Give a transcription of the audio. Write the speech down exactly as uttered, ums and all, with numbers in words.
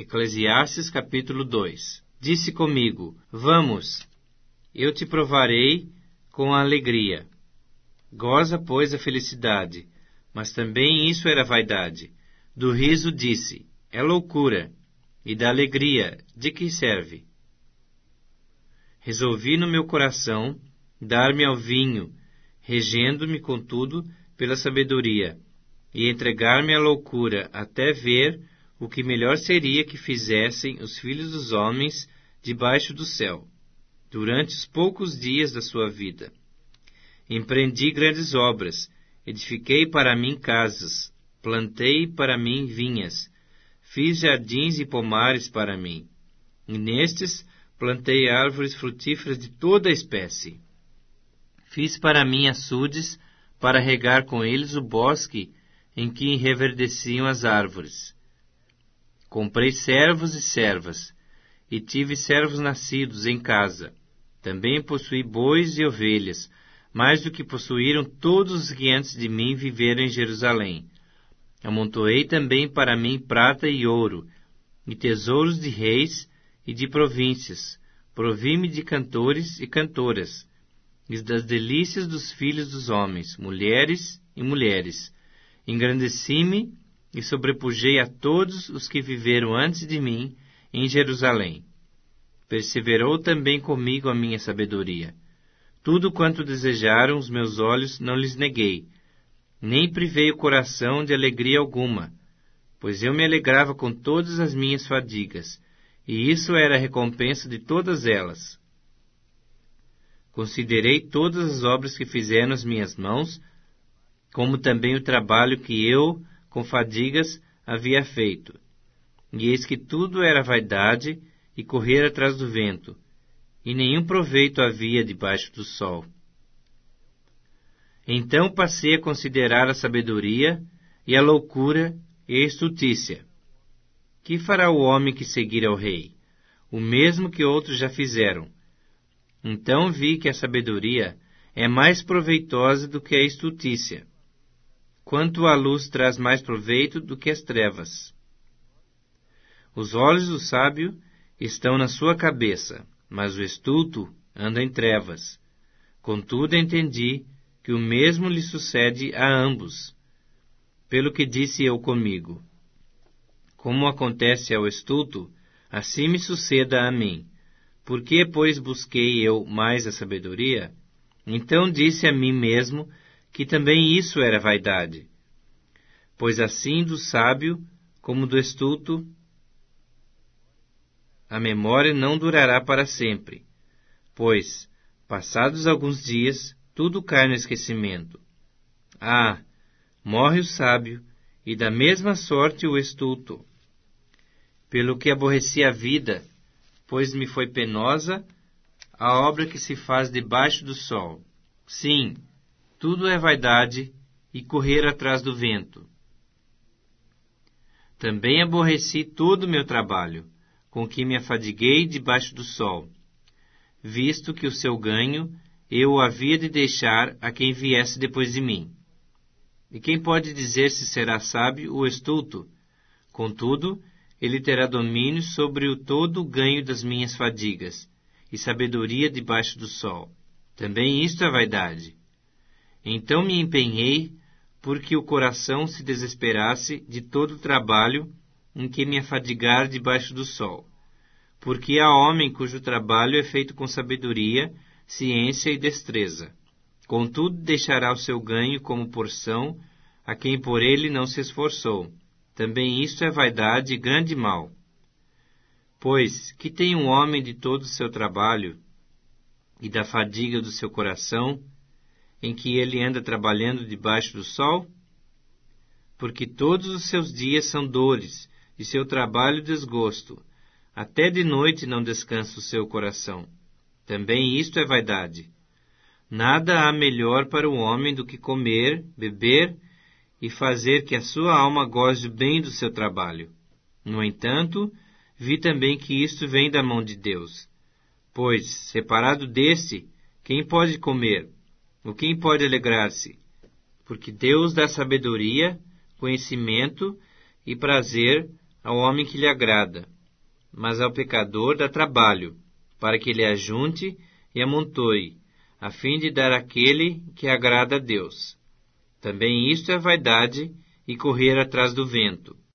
Eclesiastes capítulo dois. Disse comigo: Vamos, eu te provarei com a alegria. Goza, pois, a felicidade. Mas também isso era vaidade. Do riso disse: É loucura. E da alegria, de que serve? Resolvi no meu coração dar-me ao vinho, regendo-me, contudo, pela sabedoria, e entregar-me à loucura, até ver o que melhor seria que fizessem os filhos dos homens debaixo do céu, durante os poucos dias da sua vida. Empreendi grandes obras, edifiquei para mim casas, plantei para mim vinhas, fiz jardins e pomares para mim, e nestes plantei árvores frutíferas de toda a espécie. Fiz para mim açudes, para regar com eles o bosque em que reverdeciam as árvores. Comprei servos e servas, e tive servos nascidos em casa. Também possuí bois e ovelhas, mais do que possuíram todos os que antes de mim viveram em Jerusalém. Amontoei também para mim prata e ouro, e tesouros de reis e de províncias. Provi-me de cantores e cantoras, e das delícias dos filhos dos homens, mulheres e mulheres. Engrandeci-me e sobrepujei a todos os que viveram antes de mim em Jerusalém. Perseverou também comigo a minha sabedoria. Tudo quanto desejaram os meus olhos não lhes neguei, nem privei o coração de alegria alguma, pois eu me alegrava com todas as minhas fadigas, e isso era a recompensa de todas elas. Considerei todas as obras que fizeram as minhas mãos, como também o trabalho que eu, com fadigas, havia feito. E eis que tudo era vaidade e correr atrás do vento, e nenhum proveito havia debaixo do sol. Então passei a considerar a sabedoria e a loucura e a estultícia. Que fará o homem que seguir ao rei? O mesmo que outros já fizeram. Então vi que a sabedoria é mais proveitosa do que a estultícia, quanto a luz traz mais proveito do que as trevas. Os olhos do sábio estão na sua cabeça, mas o estulto anda em trevas. Contudo, entendi que o mesmo lhe sucede a ambos. Pelo que disse eu comigo: Como acontece ao estulto, assim me suceda a mim. Por que, pois, busquei eu mais a sabedoria? Então disse a mim mesmo que também isso era vaidade. Pois assim do sábio como do estulto, a memória não durará para sempre, pois, passados alguns dias, tudo cai no esquecimento. Ah, morre o sábio, e da mesma sorte o estulto. Pelo que aborreci a vida, pois me foi penosa a obra que se faz debaixo do sol. Sim, tudo é vaidade e correr atrás do vento. Também aborreci todo o meu trabalho, com que me afadiguei debaixo do sol, visto que o seu ganho eu o havia de deixar a quem viesse depois de mim. E quem pode dizer se será sábio ou estulto? Contudo, ele terá domínio sobre o todo o ganho das minhas fadigas, e sabedoria debaixo do sol. Também isto é vaidade. Então me empenhei, porque o coração se desesperasse de todo o trabalho em que me afadigar debaixo do sol. Porque há homem cujo trabalho é feito com sabedoria, ciência e destreza. Contudo, deixará o seu ganho como porção a quem por ele não se esforçou. Também isto é vaidade e grande mal. Pois, que tem um homem de todo o seu trabalho e da fadiga do seu coração, em que ele anda trabalhando debaixo do sol? Porque todos os seus dias são dores, e seu trabalho desgosto. Até de noite não descansa o seu coração. Também isto é vaidade. Nada há melhor para o homem do que comer, beber e fazer que a sua alma goze bem do seu trabalho. No entanto, vi também que isto vem da mão de Deus. Pois, separado desse, quem pode comer? Ou quem pode alegrar-se? Porque Deus dá sabedoria, conhecimento e prazer ao homem que lhe agrada. mas ao pecador dá trabalho, para que ele ajunte e amontoe, a fim de dar àquele que agrada a Deus. Também isto é vaidade e correr atrás do vento.